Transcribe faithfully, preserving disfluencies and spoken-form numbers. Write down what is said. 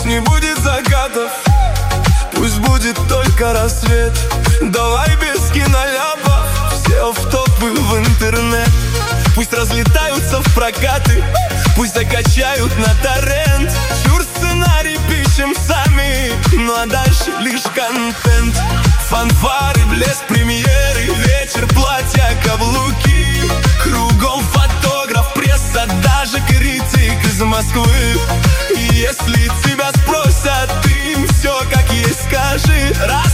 Пусть не будет закатов, пусть будет только рассвет. Давай без киноляпов, все в топы в интернет. Пусть разлетаются в прокаты, пусть закачают на торрент. Чур, сценарий пишем сами, ну а дальше лишь контент. Фанфары, блеск премьеры, вечер, платья, каблуки. Кругом фотограф, пресса, даже критик из Москвы. И если тебя спросят, ты им все как есть скажи. Раз